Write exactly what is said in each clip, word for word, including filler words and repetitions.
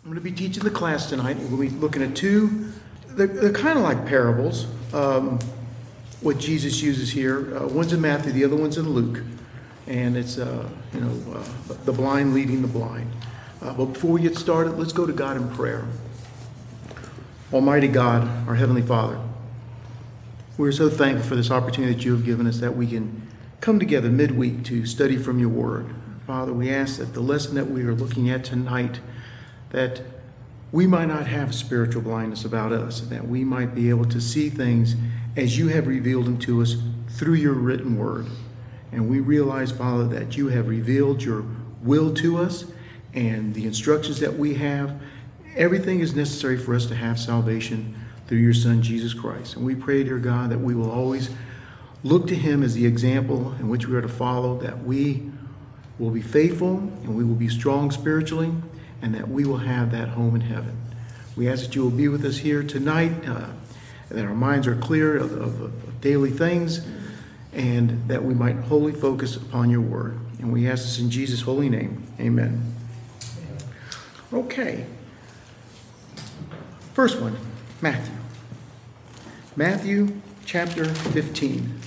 I'm going to be teaching the class tonight. We'll be looking at two, they're, they're kind of like parables, um, what Jesus uses here. Uh, one's in Matthew, the other one's in Luke. And it's, uh, you know, uh, the blind leading the blind. Uh, but before we get started, let's go to God in prayer. Almighty God, our Heavenly Father, we're so thankful for this opportunity that you have given us that we can come together midweek to study from your word. Father, we ask that the lesson that we are looking at tonight, that we might not have spiritual blindness about us, that we might be able to see things as you have revealed them to us through your written word. And we realize, Father, that you have revealed your will to us and the instructions that we have. Everything is necessary for us to have salvation through your Son, Jesus Christ. And we pray, dear God, that we will always look to him as the example in which we are to follow, that we will be faithful and we will be strong spiritually, and that we will have that home in heaven. We ask that you will be with us here tonight, uh, that our minds are clear of, of, of daily things, and that we might wholly focus upon your word. And we ask this in Jesus' holy name. Amen. Okay. First one, Matthew. Matthew chapter fifteen.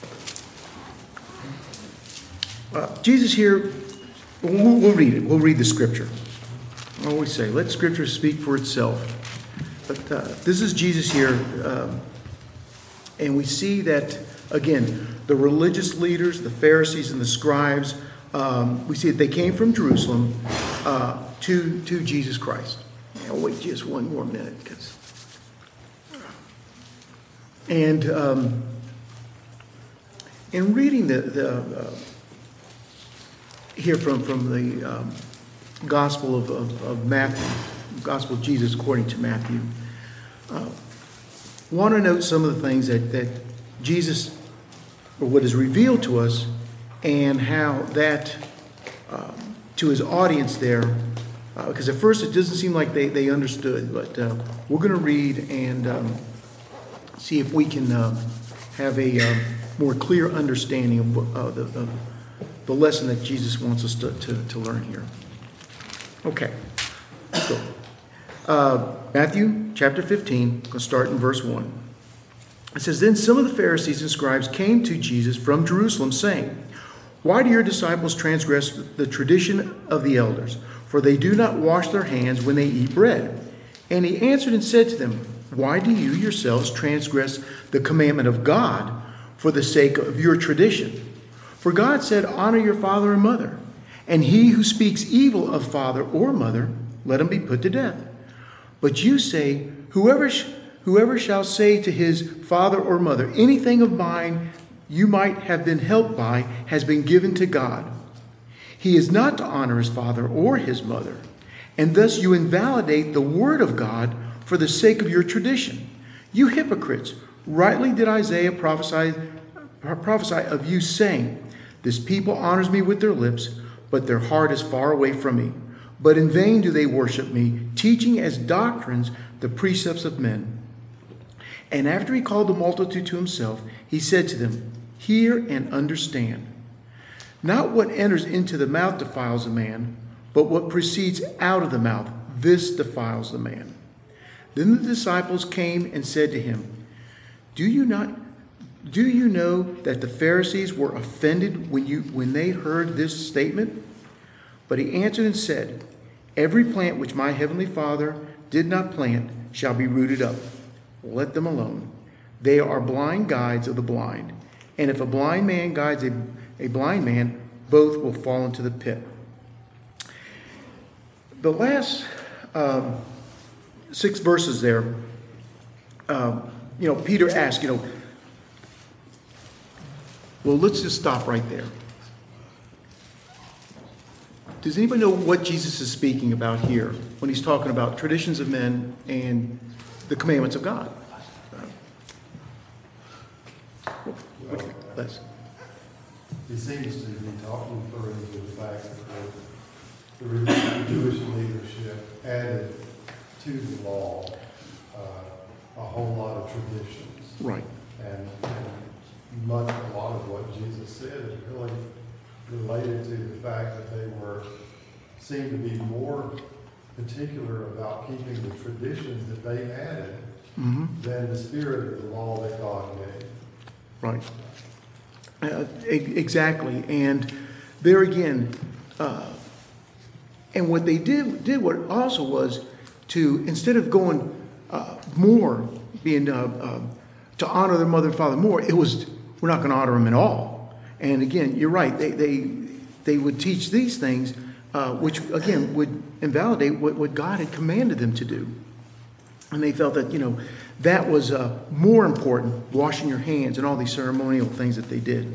Uh, Jesus here, we'll, we'll read it. We'll read the scripture. I always say, let scripture speak for itself. But uh, this is Jesus here. Um, and we see that, again, the religious leaders, the Pharisees and the scribes, um, we see that they came from Jerusalem uh, to, to Jesus Christ. I'll wait just one more minute. Because, and um, in reading the, the uh, here from, from the um, Gospel of, of, of Matthew, Gospel of Jesus according to Matthew, uh, want to note some of the things that, that Jesus, or what is revealed to us, and how that um, to his audience there, because uh, at first it doesn't seem like they, they understood, but uh, we're going to read and um, see if we can uh, have a uh, more clear understanding of, uh, the, of the lesson that Jesus wants us to, to, to learn here. Okay, let's go. Uh, Matthew chapter fifteen, we'll start in verse one. It says, Then some of the Pharisees and scribes came to Jesus from Jerusalem, saying, Why do your disciples transgress the tradition of the elders? For they do not wash their hands when they eat bread. And he answered and said to them, Why do you yourselves transgress the commandment of God for the sake of your tradition? For God said, Honor your father and mother. And he who speaks evil of father or mother, let him be put to death. But you say, Whoever, sh- whoever shall say to his father or mother, Anything of mine you might have been helped by has been given to God. He is not to honor his father or his mother. And thus you invalidate the word of God for the sake of your tradition. You hypocrites, rightly did Isaiah prophesy, prophesy of you, saying, This people honors me with their lips, but their heart is far away from me. But in vain do they worship me, teaching as doctrines the precepts of men. And after he called the multitude to himself, he said to them, Hear and understand. Not what enters into the mouth defiles a man, but what proceeds out of the mouth, this defiles the man. Then the disciples came and said to him, Do you not Do you know that the Pharisees were offended when you when they heard this statement? But he answered and said, Every plant which my heavenly Father did not plant shall be rooted up. Let them alone. They are blind guides of the blind. And if a blind man guides a, a blind man, both will fall into the pit. The last um, six verses there, um, you know, Peter asked, you know, well, let's just stop right there. Does anybody know what Jesus is speaking about here when he's talking about traditions of men and the commandments of God? Okay, Les. He seems to be talking further to the fact that the, the Jewish leadership added to the law uh, a whole lot of traditions. Right. And, and much, a lot of what Jesus said is really related to the fact that they were, seemed to be more particular about keeping the traditions that they added Mm-hmm. than the spirit of the law that God gave. Right. Uh, e- exactly. And there again, uh, and what they did did what also was to, instead of going uh, more, being uh, uh, to honor their mother and father more, it was, we're not going to honor them at all. And again, you're right. They they they would teach these things, uh, which again would invalidate what, what God had commanded them to do. And they felt that, you know, that was uh, more important, washing your hands and all these ceremonial things that they did.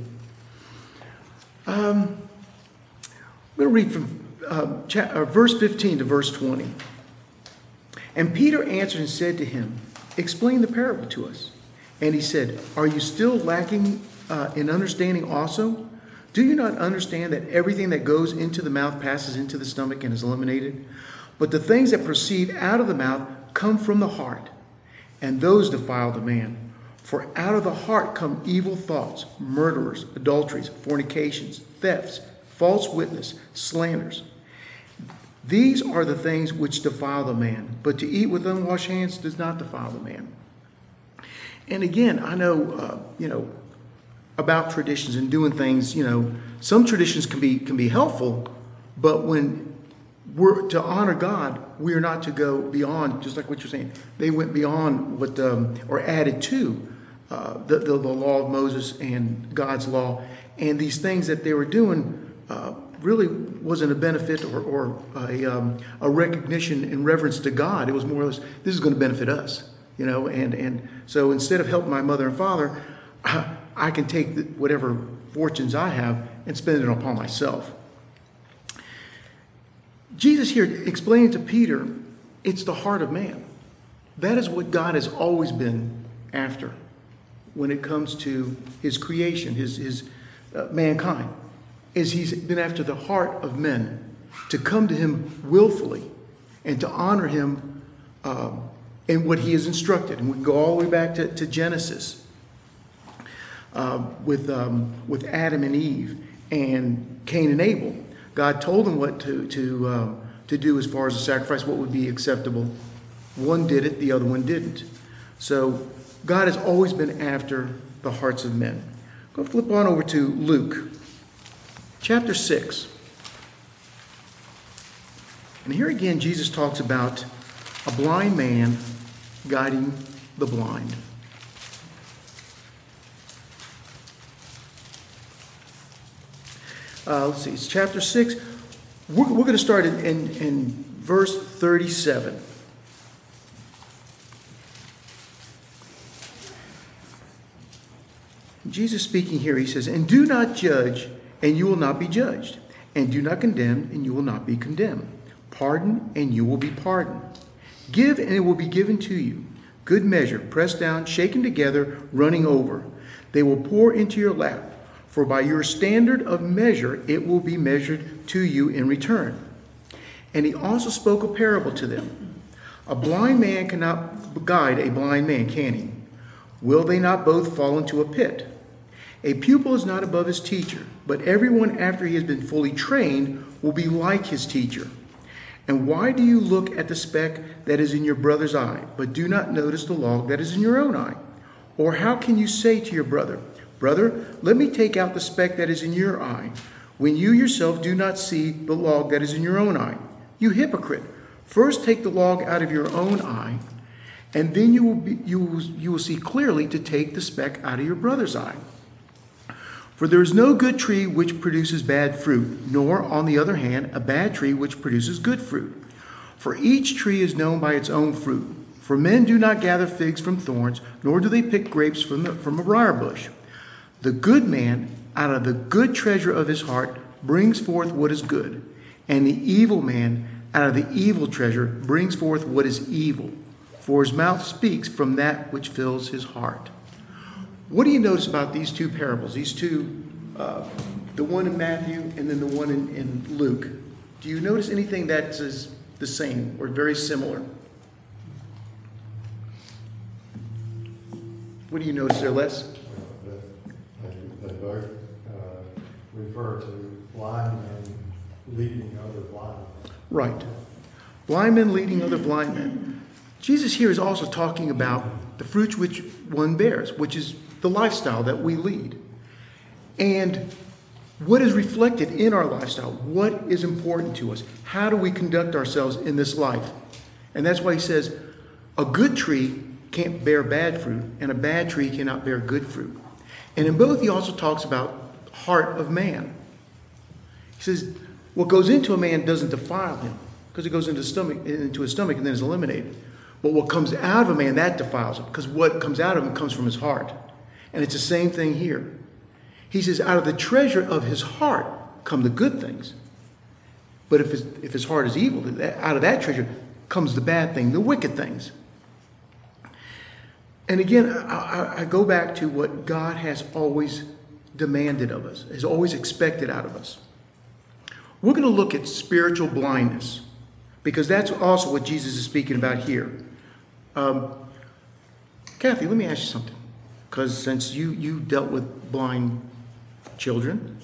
Um, I'm going to read from uh, cha- uh, verse fifteen to verse twenty. And Peter answered and said to him, explain the parable to us. And he said, are you still lacking uh, in understanding also? Do you not understand that everything that goes into the mouth passes into the stomach and is eliminated? But the things that proceed out of the mouth come from the heart, and those defile the man. For out of the heart come evil thoughts, murderers, adulteries, fornications, thefts, false witness, slanders. These are the things which defile the man, but to eat with unwashed hands does not defile the man. And again, I know, uh, you know, about traditions and doing things, you know, some traditions can be can be helpful, but when we're to honor God, we are not to go beyond, just like what you're saying. They went beyond what, um, or added to uh, the, the, the law of Moses and God's law. And these things that they were doing uh, really wasn't a benefit or, or a, um, a recognition in reverence to God. It was more or less, this is going to benefit us, you know. And, and so instead of helping my mother and father, I can take the, whatever fortunes I have and spend it upon myself. Jesus here explaining to Peter, it's the heart of man. That is what God has always been after when it comes to his creation, his, his uh, mankind, is he's been after the heart of men to come to him willfully and to honor him um, in what he has instructed. And we can go all the way back to, to Genesis uh, with, um, with Adam and Eve and Cain and Abel. God told them what to to um, to do as far as the sacrifice, what would be acceptable. One did it, the other one didn't. So God has always been after the hearts of men. Go flip on over to Luke, chapter six. And here again, Jesus talks about a blind man guiding the blind. Uh, let's see, it's chapter six. We're, we're going to start in, in, in verse thirty-seven. Jesus speaking here, he says, and do not judge, and you will not be judged. And do not condemn, and you will not be condemned. Pardon, and you will be pardoned. Give, and it will be given to you. Good measure, pressed down, shaken together, running over. They will pour into your lap. For by your standard of measure, it will be measured to you in return. And he also spoke a parable to them. A blind man cannot guide a blind man, can he? Will they not both fall into a pit? A pupil is not above his teacher, but everyone after he has been fully trained will be like his teacher. And why do you look at the speck that is in your brother's eye, but do not notice the log that is in your own eye? Or how can you say to your brother, brother, let me take out the speck that is in your eye, when you yourself do not see the log that is in your own eye? You hypocrite! First take the log out of your own eye, and then you will, be, you will, you will see clearly to take the speck out of your brother's eye. For there is no good tree which produces bad fruit, nor, on the other hand, a bad tree which produces good fruit. For each tree is known by its own fruit. For men do not gather figs from thorns, nor do they pick grapes from, the, from a briar bush. The good man, out of the good treasure of his heart, brings forth what is good, and the evil man, out of the evil treasure, brings forth what is evil. For his mouth speaks from that which fills his heart. What do you notice about these two parables? These two, uh, the one in Matthew and then the one in, in Luke. Do you notice anything that is the same or very similar? What do you notice there, Les? They, they both uh, refer to blind men leading other blind men. Right. Blind men leading other blind men. Jesus here is also talking about the fruits which one bears, which is the lifestyle that we lead. And what is reflected in our lifestyle? What is important to us? How do we conduct ourselves in this life? And that's why he says, a good tree can't bear bad fruit, and a bad tree cannot bear good fruit. And in both, he also talks about heart of man. He says, what goes into a man doesn't defile him, because it goes into, stomach, into his stomach and then is eliminated. But what comes out of a man, that defiles him, because what comes out of him comes from his heart. And it's the same thing here. He says, out of the treasure of his heart come the good things. But if his, if his heart is evil, out of that treasure comes the bad thing, the wicked things. And again, I, I go back to what God has always demanded of us, has always expected out of us. We're going to look at spiritual blindness, because that's also what Jesus is speaking about here. Um, Kathy, let me ask you something. Because since you, you dealt with blind children,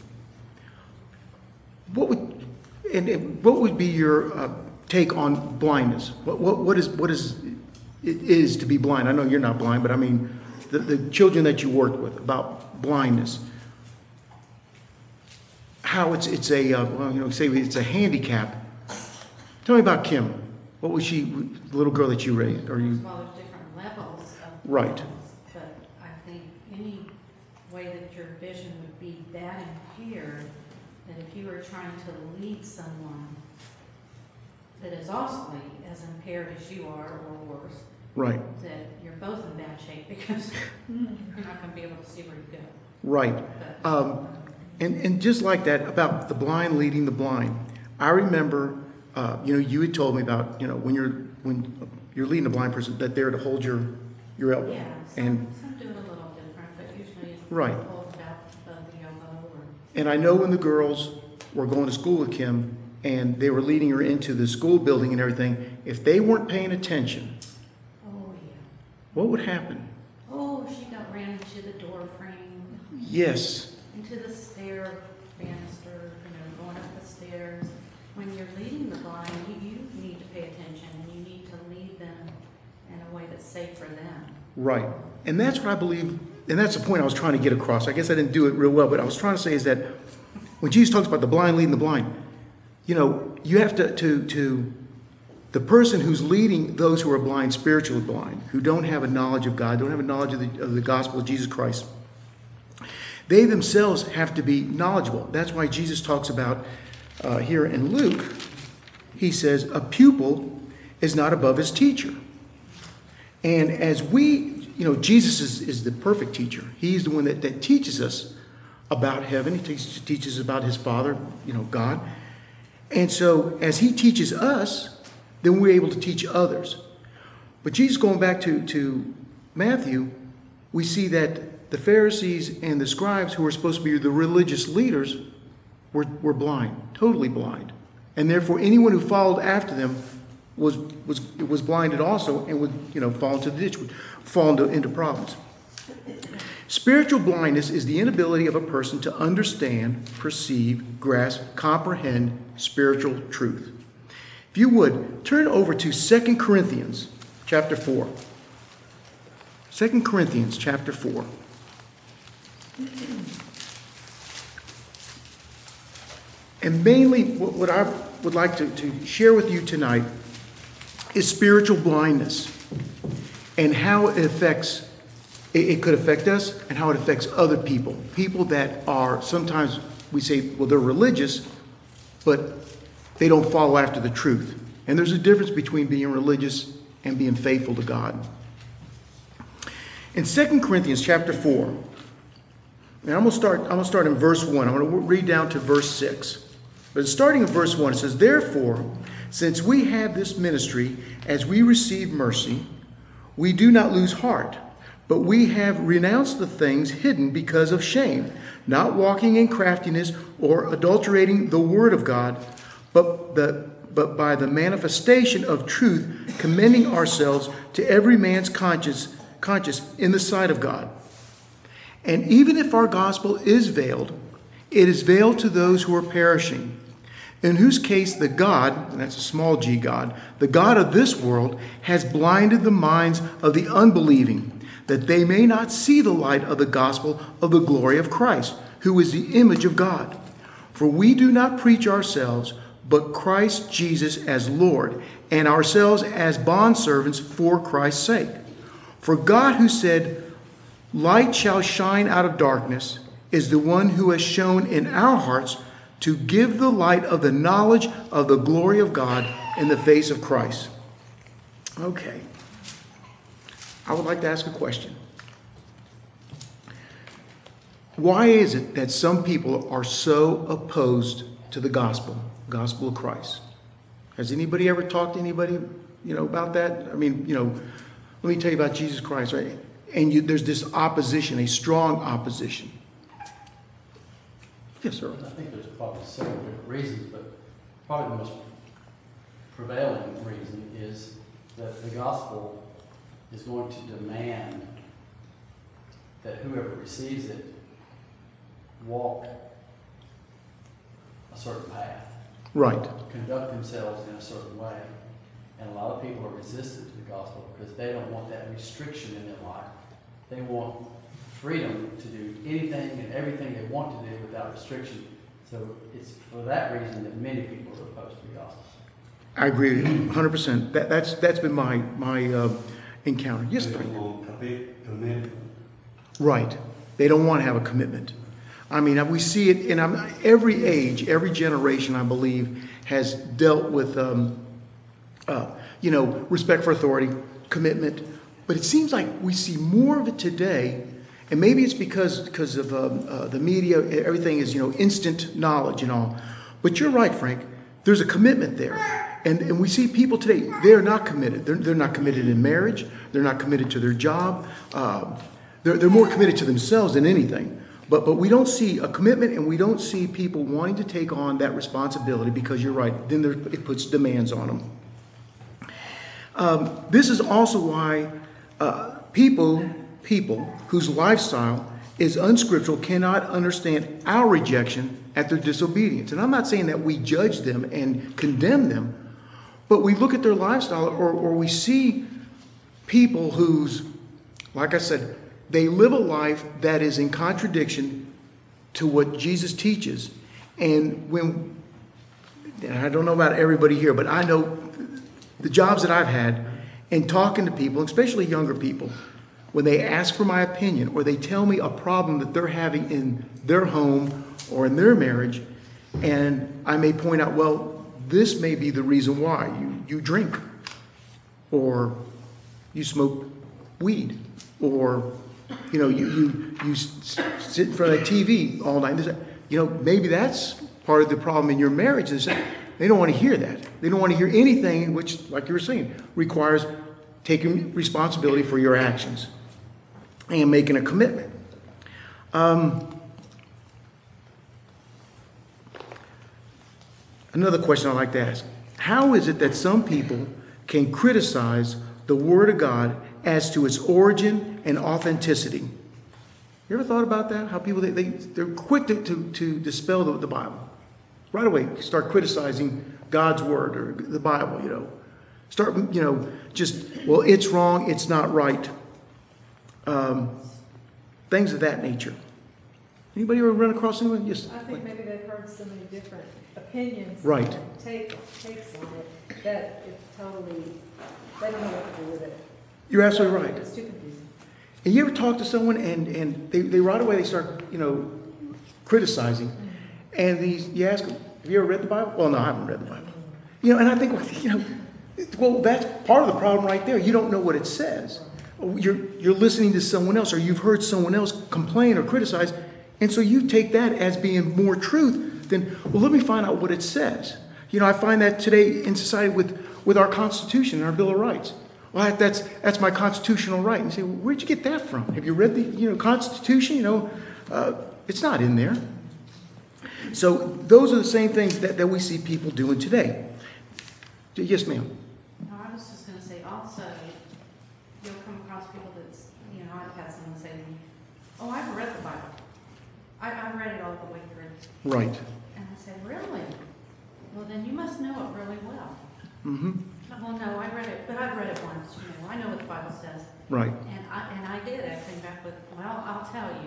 what would and, and what would be your uh, take on blindness? What, what what is what is it is to be blind? I know you're not blind, but I mean the, the children that you worked with, about blindness. How it's it's a uh, well, you know, say it's a handicap. Tell me about Kim. What was she, the little girl that you raised? Or you? Well, there's different levels of Right. blindness, but I think any way that your vision would be that impaired, that if you were trying to lead someone that is also as impaired as you are or worse, Right. that you're both in bad shape because you're not going to be able to see where you go. Right. But, Um, and and just like that about the blind leading the blind, I remember. Uh, you know, you had told me about, you know, when you're when you're leading a blind person, that they're to hold your your elbow. yeah, some, And some do it a little different, but usually it's Right. hold about above the elbow or and I know when the girls were going to school with Kim and they were leading her into the school building and everything, if they weren't paying attention, oh yeah. what would happen? Oh, she got ran into the door frame, Yes. into the stair banister, you know, going up the stairs. When you're leading the blind, you, you need to pay attention and you need to lead them in a way that's safe for them. Right. And that's what I believe, and that's the point I was trying to get across. I guess I didn't do it real well, but I was trying to say is that when Jesus talks about the blind leading the blind, you know, you have to, to, to the person who's leading those who are blind, spiritually blind, who don't have a knowledge of God, don't have a knowledge of the, of the gospel of Jesus Christ, they themselves have to be knowledgeable. That's why Jesus talks about uh, here in Luke, he says, a pupil is not above his teacher. And as we, you know, Jesus is, is the perfect teacher. He's the one that, that teaches us about heaven. He teaches, teaches about his Father, you know, God. And so as he teaches us, then we're able to teach others. But Jesus, going back to, to Matthew, we see that the Pharisees and the scribes, who were supposed to be the religious leaders, were, were blind, totally blind. And therefore anyone who followed after them was was was blinded also and would, you know, fall into the ditch, would fall into, into problems. Spiritual blindness is the inability of a person to understand, perceive, grasp, comprehend spiritual truth. If you would, turn over to Second Corinthians chapter four. Second Corinthians chapter four. And mainly what, what I would like to, to share with you tonight is spiritual blindness and how it affects, it, it could affect us and how it affects other people. People that are, sometimes we say, well, they're religious, but they don't follow after the truth. And there's a difference between being religious and being faithful to God. In Second Corinthians chapter four, and I'm going to start, I'm going to start in verse one. I'm going to read down to verse six. But starting in verse one, it says, therefore, since we have this ministry, as we receive mercy, we do not lose heart, but we have renounced the things hidden because of shame, not walking in craftiness or adulterating the word of God, but the but by the manifestation of truth, commending ourselves to every man's conscience, conscience in the sight of God. And even if our gospel is veiled, it is veiled to those who are perishing. in whose case the God, and that's a small g God, the God of this world has blinded the minds of the unbelieving, that they may not see the light of the gospel of the glory of Christ, who is the image of God. For we do not preach ourselves, but Christ Jesus as Lord, and ourselves as bondservants for Christ's sake. For God, who said, light shall shine out of darkness, is the one who has shown in our hearts to give the light of the knowledge of the glory of God in the face of Christ. Okay. I would like to ask a question. Why is it that some people are so opposed to the gospel, gospel of Christ? Has anybody ever talked to anybody, you know, about that? I mean, you know, let me tell you about Jesus Christ, right? And you, there's this opposition, a strong opposition. Yes, sir. I think there's probably several different reasons, but probably the most prevailing reason is that the gospel is going to demand that whoever receives it walk a certain path, Right. conduct themselves in a certain way. And a lot of people are resistant to the gospel because they don't want that restriction in their life. They want freedom to do anything and everything they want to do without restriction. So it's for that reason that many people are opposed to the gospel. I agree with you one hundred percent. That, that's, that's been my, my uh, encounter. Yes, They Frank? want a big commitment. Right. They don't want to have a commitment. I mean, we see it in um, every age, every generation, I believe, has dealt with, um, uh, you know, respect for authority, commitment. But it seems like we see more of it today, and maybe it's because because of um, uh, the media. Everything is, you know, instant knowledge and all. But you're right, Frank. There's a commitment there, and and we see people today. They are not committed. They're they're not committed in marriage. They're not committed to their job. Uh, they're they're more committed to themselves than anything. But but we don't see a commitment, and we don't see people wanting to take on that responsibility because you're right. Then there, it puts demands on them. Um, this is also why uh, people people whose lifestyle is unscriptural cannot understand our rejection at their disobedience. And I'm not saying that we judge them and condemn them, but we look at their lifestyle, or, or we see people whose, like I said, they live a life that is in contradiction to what Jesus teaches. And when, and I don't know about everybody here, but I know the jobs that I've had and talking to people, especially younger people, when they ask for my opinion or they tell me a problem that they're having in their home or in their marriage, and I may point out, well, this may be the reason why. You, you drink, or you smoke weed, or you know, you, you, you sit in front of the T V all night. You know, maybe that's part of the problem in your marriage, is that they don't want to hear that. They don't want to hear anything which, like you were saying, requires taking responsibility for your actions and making a commitment. Um, another question I'd like to ask. How is it that some people can criticize the Word of God as to its origin and authenticity? You ever thought about that? How people, they, they, they're quick to, to, to dispel the, the Bible. Right away, start criticizing God's Word or the Bible, you know. Start, you know, just, well, it's wrong, it's not right. Um, things of that nature. Anybody ever run across anyone? Yes. I think maybe they've heard so many different opinions. Right. And take, takes on it, that it's totally, they don't know what to do with it. You're absolutely right. It's too confusing. And you ever talk to someone and, and they, they right away they start, you know, criticizing. Mm-hmm. And these, you ask them, have you ever read the Bible? Well, no, I haven't read the Bible. You know, and I think, well, you know, well, that's part of the problem right there. You don't know what it says. You're, you're listening to someone else, or you've heard someone else complain or criticize, and so you take that as being more truth than, well, let me find out what it says. You know, I find that today in society with, with our Constitution and our Bill of Rights. Well, that, that's that's my constitutional right. And you say, well, where'd you get that from? Have you read the you know Constitution? You know, uh, it's not in there. So those are the same things that, that we see people doing today. Yes, ma'am. No, I was just going to say also, you'll come across people that's, you know, I've had someone say to me, oh, I've read the Bible. I, I've read it all the way through. Right. And I said, really? Well, then you must know it really well. Mm-hmm. Well, no, I read it, but I read it once, you know, I know what the Bible says. Right. And I, and I did, I came back with, well, I'll tell you.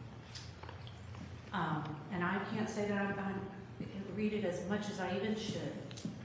Um, and I can't say that I'm, I'm, read it as much as I even should.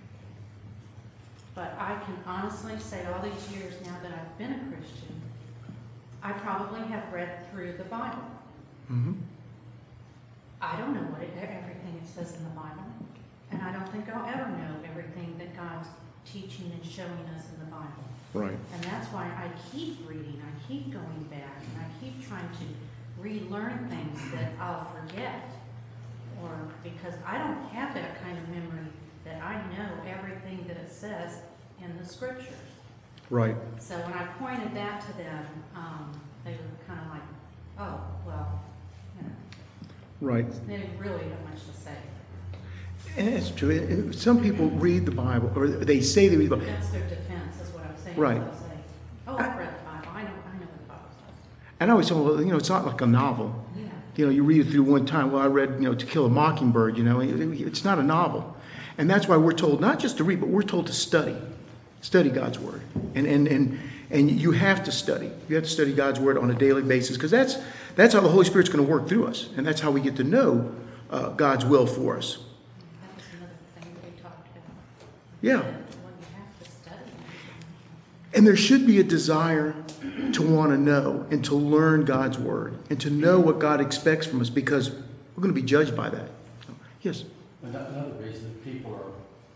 But I can honestly say all these years now that I've been a Christian, I probably have read through the Bible. Mm-hmm. I don't know what it, everything it says in the Bible. And I don't think I'll ever know everything that God's teaching and showing us in the Bible. Right. And that's why I keep reading, I keep going back, and I keep trying to relearn things that I'll forget. Or because I don't have that kind of memory that I know everything that it says in the scriptures. Right. So when I pointed that to them, um, they were kind of like, oh, well, you know, Right. they didn't really have much to say. And it's true. It- it- Some people read the Bible, or they say they read the Bible. That's their defense, is what I'm saying. Right. They'll say, oh, I've read the Bible, I know, I know what the Bible says. And I always say, well, you know, it's not like a novel. Yeah. You know, you read it through one time. Well, I read, you know, To Kill a Mockingbird, you know, it- it's not a novel. And that's why we're told not just to read, but we're told to study. Study God's Word. And and and and you have to study. You have to study God's Word on a daily basis, because that's that's how the Holy Spirit's going to work through us. And that's how we get to know uh, God's will for us. That was another thing that we talked about. Yeah. Well, you have to study. And there should be a desire to want to know and to learn God's Word and to know what God expects from us, because we're going to be judged by that. So, yes. Another reason that people are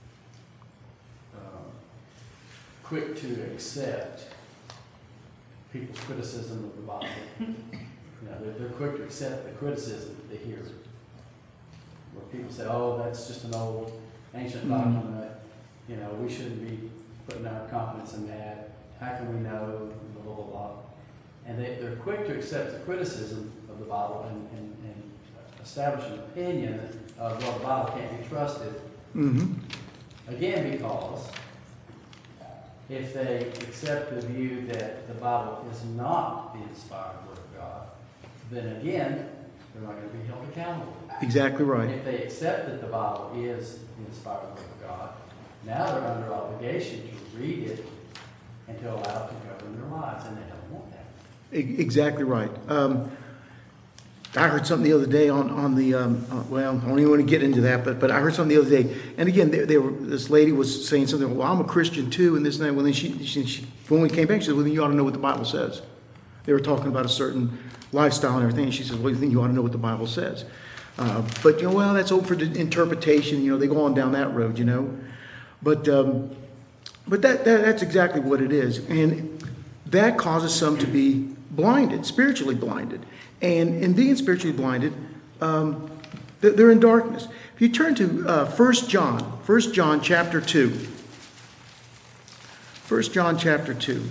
um, quick to accept people's criticism of the Bible. You know, they're, they're quick to accept the criticism that they hear. Where people say, oh, that's just an old ancient Mhm. document. You know, we shouldn't be putting our confidence in that. How can we know? Blah, blah, blah. And they, they're quick to accept the criticism of the Bible and, and, and establish an opinion of, well, the Bible can't be trusted. Mm-hmm. Again, because if they accept the view that the Bible is not the inspired Word of God, then again, they're not going to be held accountable. Exactly right. If they accept that the Bible is the inspired Word of God, now they're under obligation to read it and to allow it to govern their lives, and they don't want that. E- Exactly right. Um, I heard something the other day on on the um, uh, well, I don't even want to get into that, but but I heard something the other day, and again, they, they were this lady was saying something. Well, I'm a Christian too, and this and that. Well, then she, she, she when we came back, she said, "Well, then you ought to know what the Bible says." They were talking about a certain lifestyle and everything, and she says, "Well, then you ought to know what the Bible says." Uh, but you know, well, that's open for interpretation. You know, they go on down that road. You know, but um, but that, that that's exactly what it is, and that causes some to be blinded, spiritually blinded. And in being spiritually blinded, um, they're in darkness. If you turn to uh, First John, First John chapter two. First John chapter two.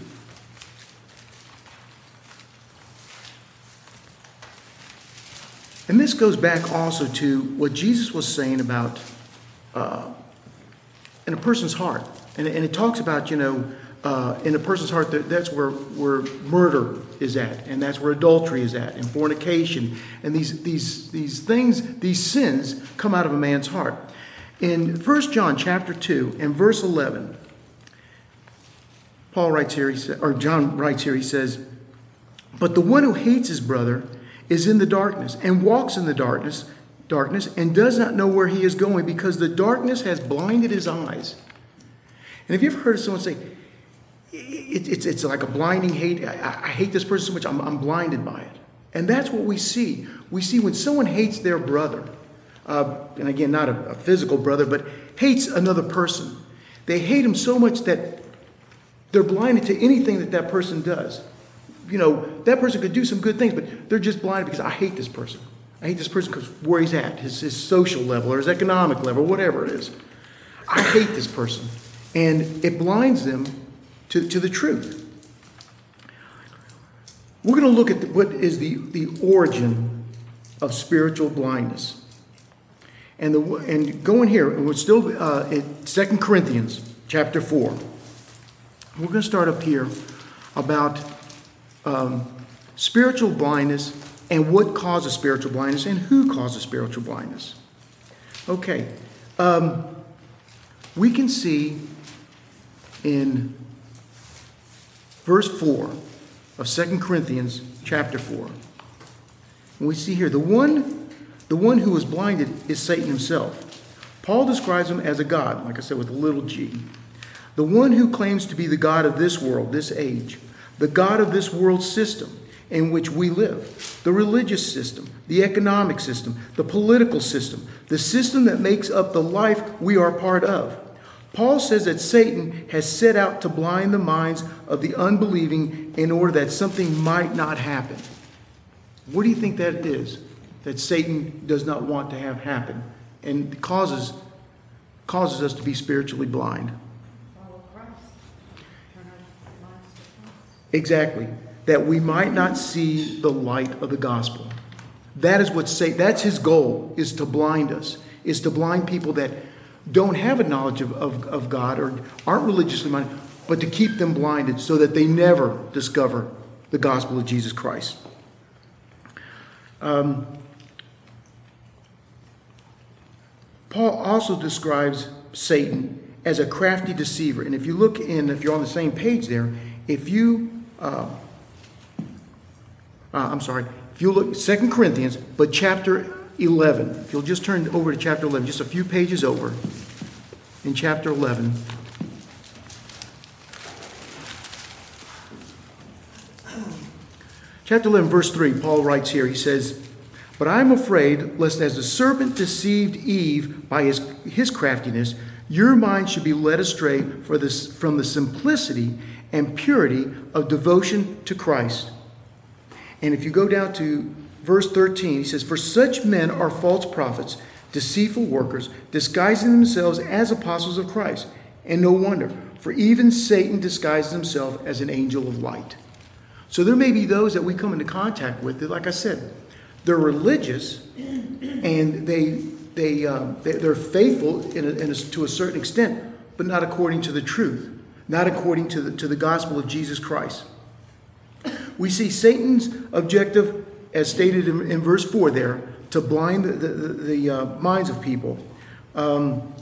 And this goes back also to what Jesus was saying about uh, in a person's heart. And, and it talks about, you know, Uh, in a person's heart, that, that's where, where murder is at, and that's where adultery is at, and fornication, and these these these things, these sins come out of a man's heart. In First John chapter two and verse eleven, Paul writes here, he sa- or John writes here, he says, "But the one who hates his brother is in the darkness and walks in the darkness, darkness, and does not know where he is going, because the darkness has blinded his eyes." And have you ever heard someone say, It, it's it's like a blinding hate. I, I hate this person so much, I'm, I'm blinded by it. And that's what we see. We see when someone hates their brother, uh, and again, not a, a physical brother, but hates another person. They hate him so much that they're blinded to anything that that person does. You know, that person could do some good things, but they're just blinded because I hate this person. I hate this person because where he's at, his, his social level or his economic level, whatever it is. I hate this person. And it blinds them To, to the truth. We're going to look at the, what is the, the origin of spiritual blindness. And, the, and going here, and we're still uh, in Second Corinthians chapter four. We're going to start up here about um, spiritual blindness and what causes spiritual blindness and who causes spiritual blindness. Okay. Um, we can see in verse four of Second Corinthians chapter four. And we see here, the one, the one who was blinded is Satan himself. Paul describes him as a god, like I said, with a little g. The one who claims to be the God of this world, this age, the God of this world system in which we live, the religious system, the economic system, the political system, the system that makes up the life we are part of. Paul says that Satan has set out to blind the minds of the unbelieving in order that something might not happen. What do you think that is that Satan does not want to have happen and causes, causes us to be spiritually blind? Follow Christ. Turn our lives to Christ. Exactly. That we might not see the light of the gospel. That is what Satan, that's his goal, is to blind us, is to blind people that don't have a knowledge of, of, of God or aren't religiously minded, but to keep them blinded so that they never discover the gospel of Jesus Christ. Um, Paul also describes Satan as a crafty deceiver. And if you look in, if you're on the same page there, if you, uh, uh, I'm sorry, if you look, Second Corinthians, but chapter eleven, if you'll just turn over to chapter eleven, just a few pages over, in chapter eleven. Chapter eleven, verse three, Paul writes here, he says, "But I am afraid, lest as the serpent deceived Eve by his, his craftiness, your mind should be led astray for this, from the simplicity and purity of devotion to Christ." And if you go down to verse thirteen, he says, "For such men are false prophets, deceitful workers, disguising themselves as apostles of Christ. And no wonder, for even Satan disguises himself as an angel of light." So there may be those that we come into contact with that, like I said, they're religious and they, they, um, they're faithful in a, in a, to a certain extent, but not according to the truth, not according to the, to the gospel of Jesus Christ. We see Satan's objective, as stated in, in verse four there, to blind the, the, the uh, minds of people. Um,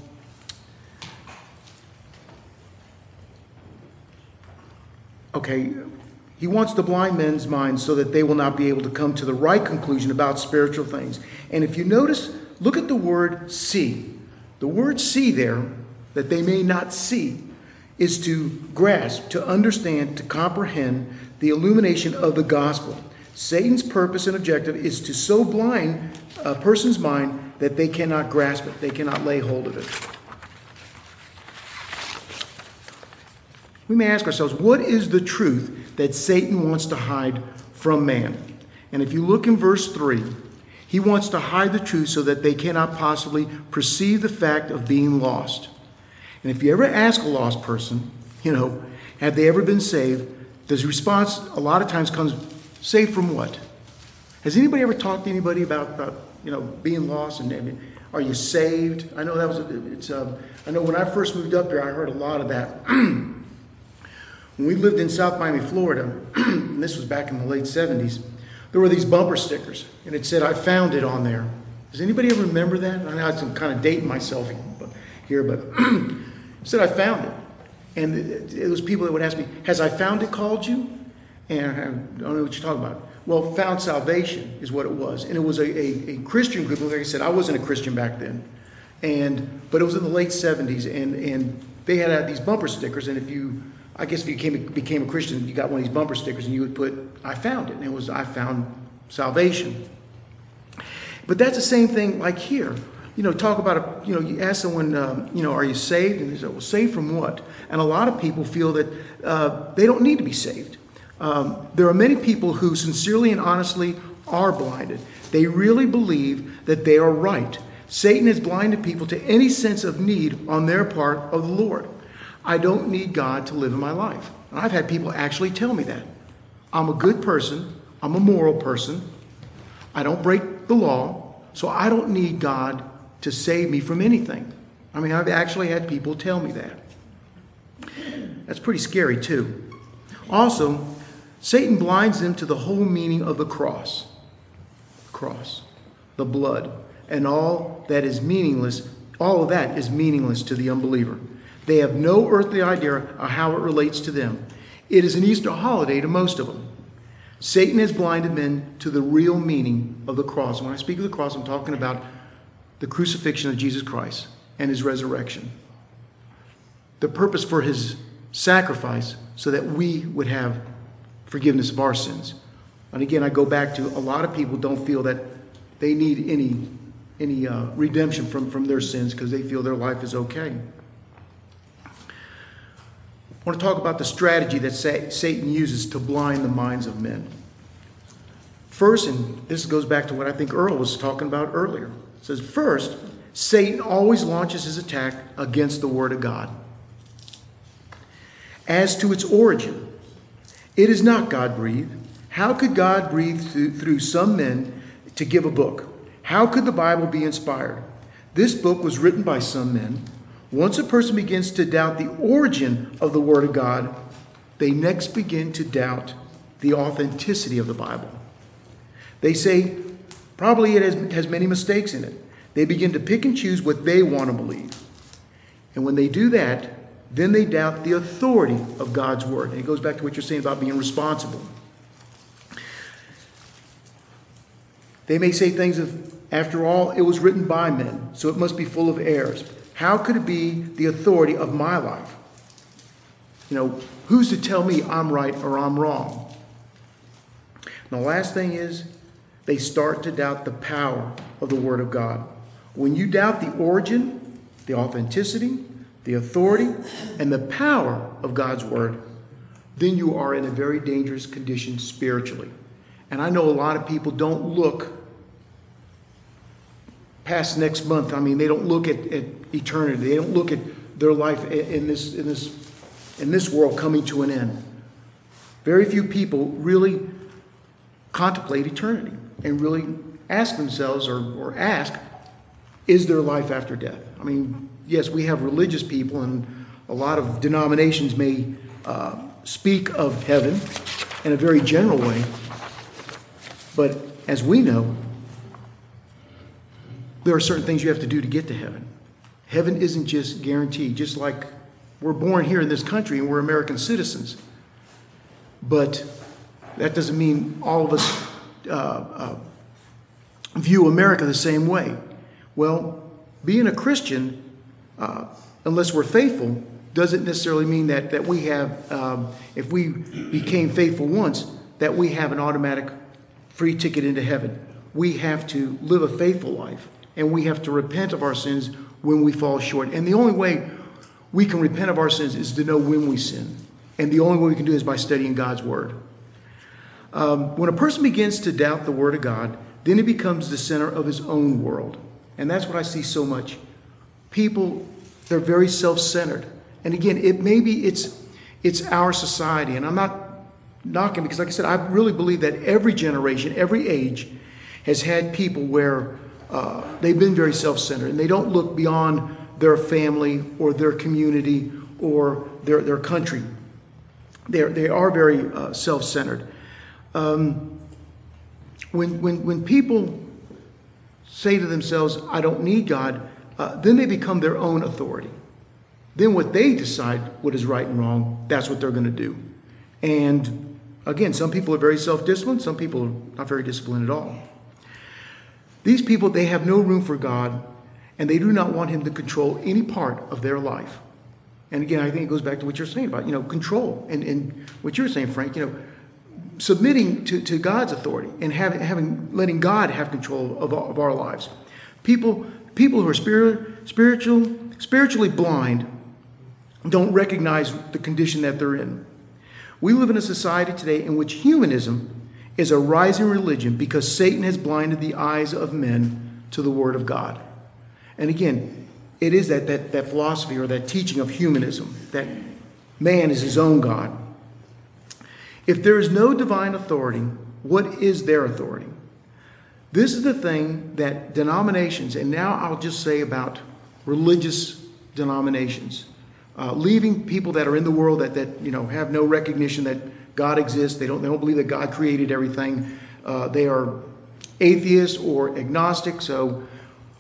okay, he wants to blind men's minds so that they will not be able to come to the right conclusion about spiritual things. And if you notice, look at the word see. The word see there, that they may not see, is to grasp, to understand, to comprehend the illumination of the gospel. Satan's purpose and objective is to so blind a person's mind that they cannot grasp it, they cannot lay hold of it. We may ask ourselves, what is the truth that Satan wants to hide from man? And if you look in verse three, he wants to hide the truth so that they cannot possibly perceive the fact of being lost. And if you ever ask a lost person, you know, have they ever been saved? The response a lot of times comes, saved from what? Has anybody ever talked to anybody about, about you know, being lost? And I mean, are you saved? I know that was, a, it's, um, I know when I first moved up here, I heard a lot of that. When we lived in South Miami, Florida, and this was back in the late seventies, there were these bumper stickers, and it said, "I found it" on there. Does anybody ever remember that? I know I'm kind of dating myself here, but it said, "I found it." And it, it was people that would ask me, "Has I found it called you?" And I don't know what you're talking about. Well, Found Salvation is what it was. And it was a, a, a Christian group. Like I said, I wasn't a Christian back then. and But it was in the late seventies, and, and they had uh, these bumper stickers, and if you, I guess if you came, became a Christian, you got one of these bumper stickers, and you would put, "I found it," and it was, "I found salvation." But that's the same thing like here. You know, talk about, a, you know, you ask someone, um, you know, "Are you saved?" And they say, "Well, saved from what?" And a lot of people feel that uh, they don't need to be saved. Um, there are many people who sincerely and honestly are blinded. They really believe that they are right. Satan has blinded people to any sense of need on their part of the Lord. I don't need God to live in my life. And I've had people actually tell me that. I'm a good person. I'm a moral person. I don't break the law. So I don't need God to save me from anything. I mean, I've actually had people tell me that. That's pretty scary too. Also, Satan blinds them to the whole meaning of the cross. Cross. The blood. And all that is meaningless all of that is meaningless to the unbeliever. They have no earthly idea of how it relates to them. It is an Easter holiday to most of them. Satan has blinded men to the real meaning of the cross. And when I speak of the cross, I'm talking about the crucifixion of Jesus Christ and his resurrection. The purpose for his sacrifice so that we would have forgiveness of our sins. And again, I go back to a lot of people don't feel that they need any, any uh, redemption from, from their sins because they feel their life is okay. I want to talk about the strategy that Satan uses to blind the minds of men. First, and this goes back to what I think Earl was talking about earlier. It says, first, Satan always launches his attack against the Word of God. As to its origin, it is not God-breathed. How could God breathe through, through some men to give a book? How could the Bible be inspired? This book was written by some men. Once a person begins to doubt the origin of the Word of God, they next begin to doubt the authenticity of the Bible. They say, probably it has, has many mistakes in it. They begin to pick and choose what they want to believe. And when they do that, then they doubt the authority of God's Word. And it goes back to what you're saying about being responsible. They may say things of, after all, it was written by men, so it must be full of errors. How could it be the authority of my life? You know, who's to tell me I'm right or I'm wrong? And the last thing is, they start to doubt the power of the Word of God. When you doubt the origin, the authenticity, the authority, and the power of God's Word, then you are in a very dangerous condition spiritually. And I know a lot of people don't look past next month. I mean, they don't look at, at eternity. They don't look at their life in this, in this, in this world coming to an end. Very few people really contemplate eternity and really ask themselves or, or ask, is there life after death? I mean, yes, we have religious people, and a lot of denominations may uh, speak of heaven in a very general way. But as we know, there are certain things you have to do to get to heaven. Heaven isn't just guaranteed, just like we're born here in this country and we're American citizens. But that doesn't mean all of us uh, uh, view America the same way. Well, being a Christian, uh, unless we're faithful, doesn't necessarily mean that, that we have, um, if we became faithful once, that we have an automatic free ticket into heaven. We have to live a faithful life. And we have to repent of our sins when we fall short. And the only way we can repent of our sins is to know when we sin. And the only way we can do it is by studying God's Word. Um, when a person begins to doubt the Word of God, then he becomes the center of his own world. And that's what I see so much. People, they're very self-centered. And again, it maybe it's it's our society. And I'm not knocking, because like I said, I really believe that every generation, every age has had people where Uh, they've been very self-centered, and they don't look beyond their family or their community or their, their country. They're, they are very uh, self-centered. Um, when, when, when people say to themselves, I don't need God, uh, then they become their own authority. Then what they decide what is right and wrong, that's what they're going to do. And again, some people are very self-disciplined, some people are not very disciplined at all. These people, they have no room for God, and they do not want him to control any part of their life. And again, I think it goes back to what you're saying about, you know, control. And, and what you're saying, Frank, you know, submitting to, to God's authority and having, having letting God have control of, of our lives. People, people who are spirit, spiritual, spiritually blind don't recognize the condition that they're in. We live in a society today in which humanism is a rising religion because Satan has blinded the eyes of men to the Word of God. And again, it is that, that, that philosophy or that teaching of humanism, that man is his own God. If there is no divine authority, what is their authority? This is the thing that denominations, and now I'll just say about religious denominations, uh, leaving people that are in the world that, that you know have no recognition that God exists. They don't, they don't believe that God created everything. Uh, they are atheists or agnostic. So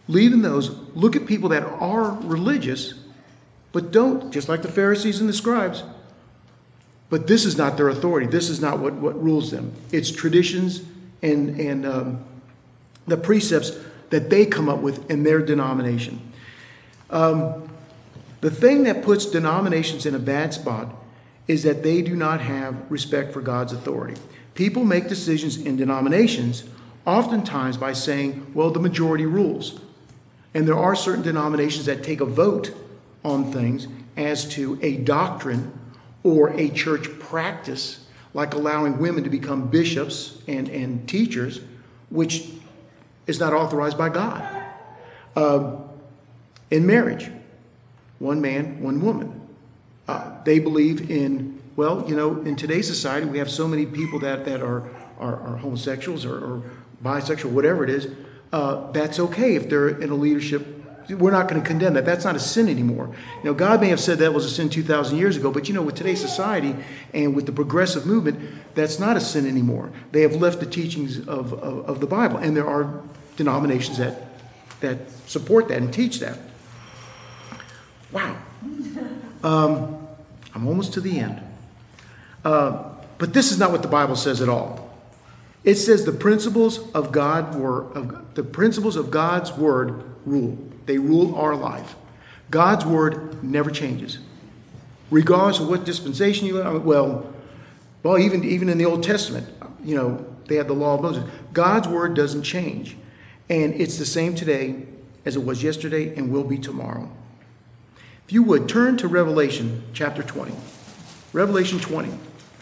leaving those, look at people that are religious, but don't, just like the Pharisees and the scribes. But this is not their authority. This is not what, what rules them. It's traditions and, and um, the precepts that they come up with in their denomination. Um, the thing that puts denominations in a bad spot is that they do not have respect for God's authority. People make decisions in denominations oftentimes by saying, well, the majority rules. And there are certain denominations that take a vote on things as to a doctrine or a church practice, like allowing women to become bishops and, and teachers, which is not authorized by God. Uh, in marriage, one man, one woman. Uh, they believe in, well, you know, in today's society, we have so many people that, that are, are, are homosexuals or, or bisexual, whatever it is. Uh, that's okay if they're in a leadership. We're not going to condemn that. That's not a sin anymore. You know, God may have said that was a sin two thousand years ago, but you know, with today's society and with the progressive movement, that's not a sin anymore. They have left the teachings of, of, of the Bible, and there are denominations that that support that and teach that. Wow. Um, I'm almost to the end. Uh, but this is not what the Bible says at all. It says the principles of God were of, the principles of God's word rule. They rule our life. God's word never changes, regardless of what dispensation you live. Well, well, even even in the Old Testament, you know, they had the law of Moses. God's word doesn't change, and it's the same today as it was yesterday and will be tomorrow. If you would turn to Revelation chapter twenty, Revelation twenty.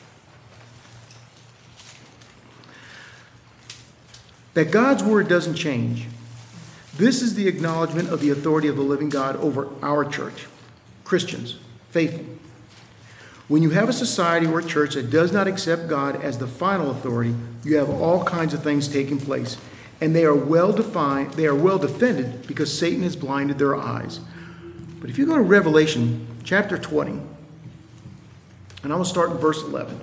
That God's word doesn't change. This is the acknowledgement of the authority of the living God over our church, Christians, faithful. When you have a society or a church that does not accept God as the final authority, you have all kinds of things taking place, and they are well defined, they are well defended because Satan has blinded their eyes. But if you go to Revelation chapter twenty, and I will start in verse eleven.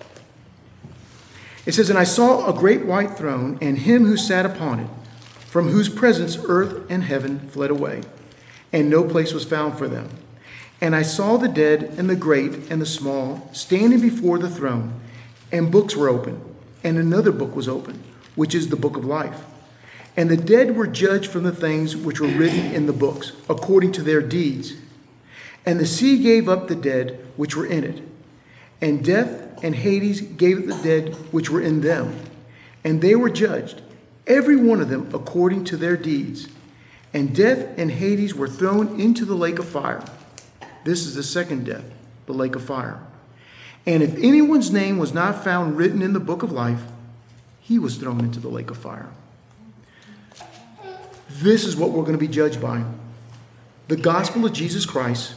It says, "And I saw a great white throne, and him who sat upon it, from whose presence earth and heaven fled away, and no place was found for them. And I saw the dead and the great and the small standing before the throne, and books were opened, and another book was opened, which is the book of life. And the dead were judged from the things which were written in the books, according to their deeds. And the sea gave up the dead which were in it, and death and Hades gave up the dead which were in them, and they were judged, every one of them according to their deeds. And death and Hades were thrown into the lake of fire." This is the second death, the lake of fire. "And if anyone's name was not found written in the book of life, he was thrown into the lake of fire." This is what we're going to be judged by. The gospel of Jesus Christ,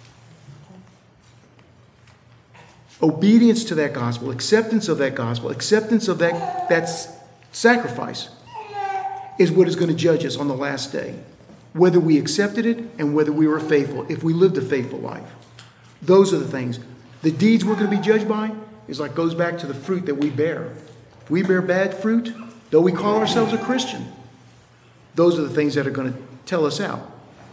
obedience to that gospel, acceptance of that gospel, acceptance of that, that sacrifice is what is going to judge us on the last day. Whether we accepted it and whether we were faithful, if we lived a faithful life. Those are the things. The deeds we're going to be judged by is like goes back to the fruit that we bear. If we bear bad fruit, though we call ourselves a Christian, those are the things that are going to tell us out.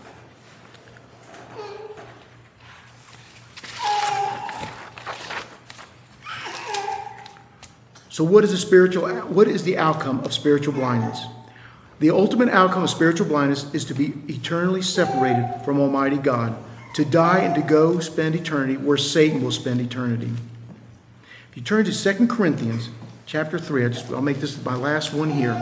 So what is the spiritual, what is the outcome of spiritual blindness? The ultimate outcome of spiritual blindness is to be eternally separated from Almighty God, to die and to go spend eternity where Satan will spend eternity. If you turn to Second Corinthians chapter three, I just, I'll make this my last one here.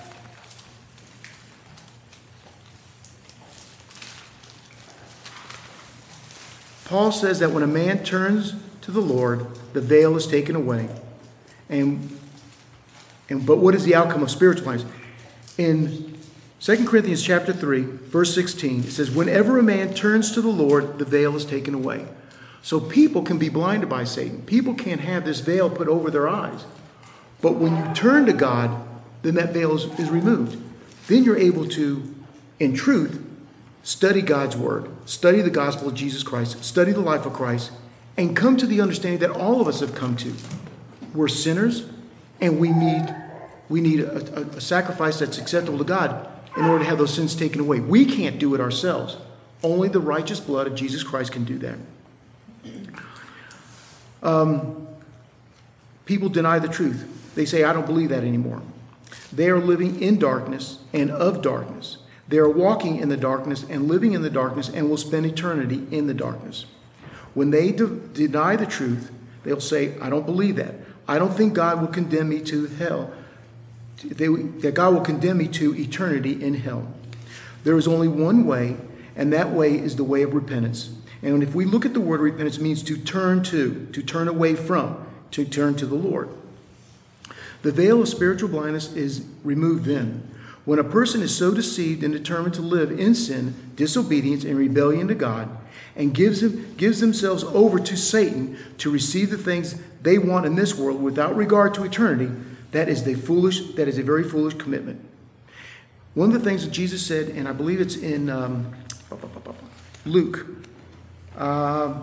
Paul says that when a man turns to the Lord, the veil is taken away. And, and but what is the outcome of spiritual blindness? In Second Corinthians chapter three, verse sixteen, it says, "Whenever a man turns to the Lord, the veil is taken away." So people can be blinded by Satan. People can't have this veil put over their eyes. But when you turn to God, then that veil is, is removed. Then you're able to, in truth, study God's word, study the gospel of Jesus Christ, study the life of Christ, and come to the understanding that all of us have come to. We're sinners, and we need We need a, a, a sacrifice that's acceptable to God. in order to have those sins taken away. We can't do it ourselves. Only the righteous blood of Jesus Christ can do that. Um, people deny the truth. They say, I don't believe that anymore. They are living in darkness and of darkness. They are walking in the darkness and living in the darkness and will spend eternity in the darkness. When they de- deny the truth, they'll say, I don't believe that. I don't think God will condemn me to hell. They, that God will condemn me to eternity in hell. There is only one way, and that way is the way of repentance. And if we look at the word repentance, it means to turn to, to turn away from, to turn to the Lord. The veil of spiritual blindness is removed then. When a person is so deceived and determined to live in sin, disobedience, and rebellion to God, and gives them, gives themselves over to Satan to receive the things they want in this world without regard to eternity, that is the foolish, that is a very foolish commitment. One of the things that Jesus said, and I believe it's in um, Luke. Uh,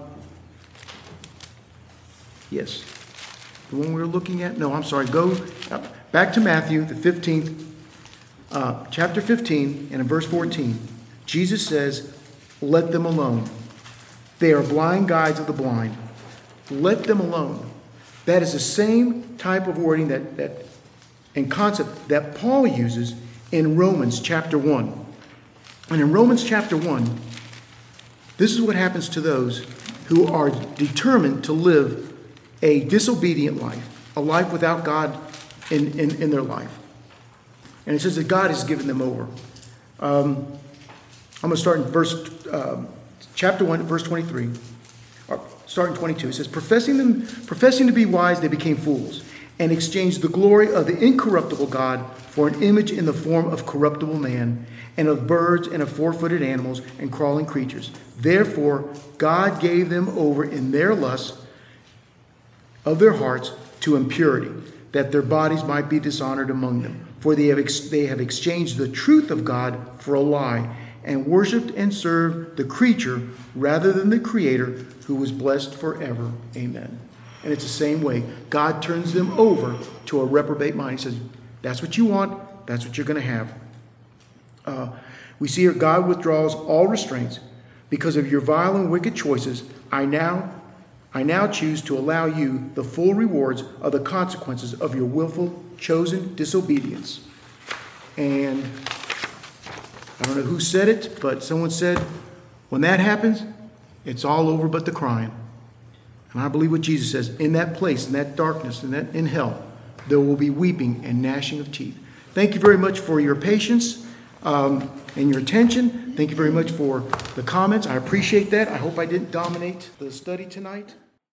yes. The one we were looking at? No, I'm sorry. Go back to Matthew, the fifteenth, uh, chapter fifteen, and in verse fourteen. Jesus says, let them alone. They are blind guides of the blind. Let them alone. That is the same type of wording that, that and concept that Paul uses in Romans chapter one. And in Romans chapter one, this is what happens to those who are determined to live a disobedient life, a life without God in, in, in their life. And it says that God has given them over. Um, I'm going to start in verse, um, chapter one, verse twenty-three. Or start in twenty-two. It says, professing them, professing to be wise, they became fools, and exchanged the glory of the incorruptible God for an image in the form of corruptible man, and of birds, and of four-footed animals, and crawling creatures. Therefore, God gave them over in their lusts of their hearts to impurity, that their bodies might be dishonored among them. For they have, ex- they have exchanged the truth of God for a lie, and worshipped and served the creature rather than the Creator, who was blessed forever. Amen. And it's the same way. God turns them over to a reprobate mind. He says, that's what you want. That's what you're going to have. Uh, we see here God withdraws all restraints. Because of your vile and wicked choices, I now I now choose to allow you the full rewards of the consequences of your willful, chosen disobedience. And I don't know who said it, but someone said, when that happens, it's all over but the crying. And I believe what Jesus says, in that place, in that darkness, in that in hell, there will be weeping and gnashing of teeth. Thank you very much for your patience um, and your attention. Thank you very much for the comments. I appreciate that. I hope I didn't dominate the study tonight.